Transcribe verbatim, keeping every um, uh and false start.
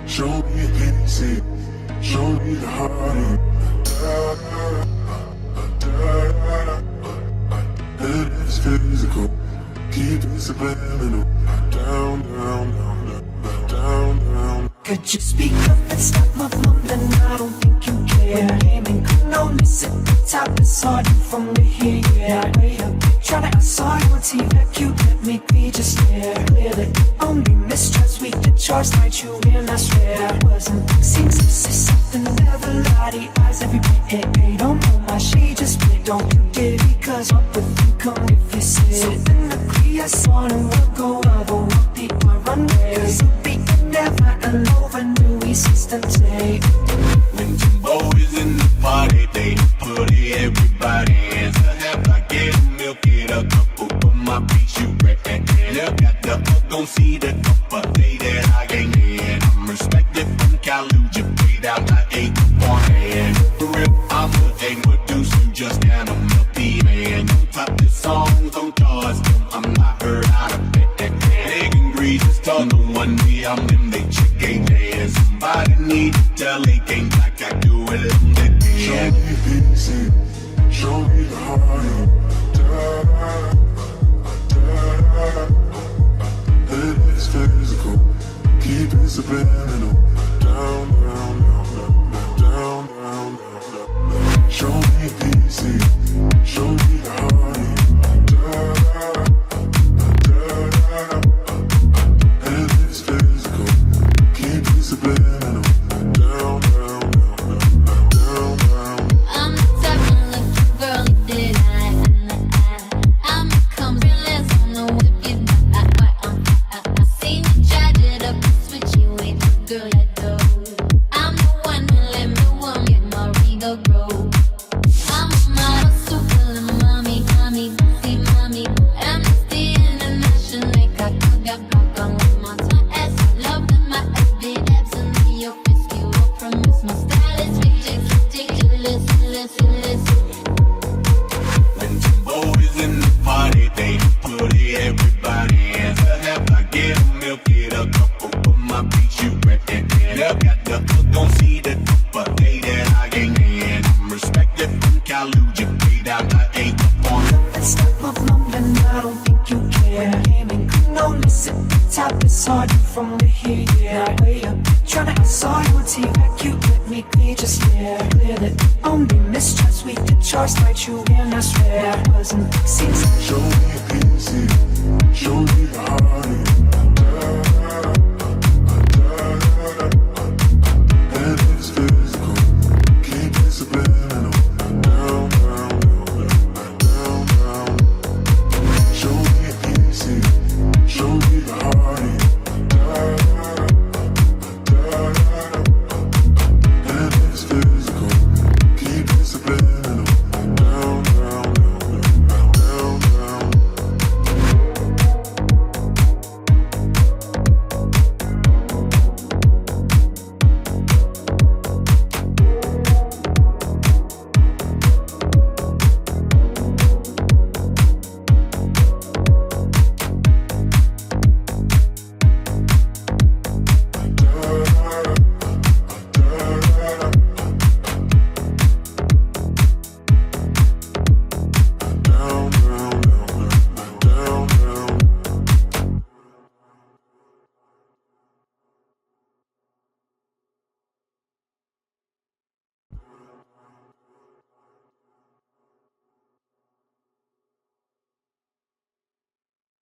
Show me a easy, show me the heart. It is physical, keep it subliminal. Down, down, down, down, down, down. Could you speak up and stop my mumbling? I don't think you care. When gaming could only sit at the top, it's hard from the here. Yeah, way up, tryna I saw you on T V. You let me be just there. Clear that only mistrust we could charge night you in. I swear I wasn't. Seems this is something never lie. The eyes every bit. Hey, hey, don't know my shade, just split. Don't you get it, because up with you come if you say something ugly. I saw them walk go over, walk the or run away. Cause you'll be never alone when new resistance say. When Jimbo is in the party, they put it everybody hands. I have I get a milk, get a couple on my beach, you ready? Look at the hook, gon' see the couple day that I ain't in. I'm respected from Callujah, paid out, I ate the party. For real, I'm the thing produce you just down a milky man. You top the songs on charts, I'm not heard out of bed. Egg and grease is tall, no one me, I'm them, they chick ain't dance. Somebody need to tell they can't like I do it on the Show dance. me easy, show me the heart. It is physical, keep it subliminal. Down, down, down, down, down, down, down. Show me easy, show me the heart. It is physical, keep it subliminal. Down, down, down, down, down, down. I'm the type of lucky girl you did eye in the eye. I'm a come realize on the whip you back. I, I, I, I seen you tried it up and switch you with the girl I do. I'm the one who let me one get my Rigo grow. I'm a model, super little mommy, mommy, see mommy. Amnesty International, make I could get back on with my time. As I love in my every abs and the your frisky walk from this. My style is ridiculous, ridiculous. When Jimbo is in the party, they put it everybody hands. I have I get a milk, get a couple on my beach, you ready? Look at the hook, gon' see the couple day that I ain't in. I'm respected from Callujah, paid out, I ate the on. And stop my mumbling, I don't think you care. Gaming could only sit at the top, it's hard from the here. Yeah, way up, tryna I saw you on T V. You let me be just there. Clear that only mistrust we could charge night you in. I swear I wasn't. Seems like Show me easy, show me the heart.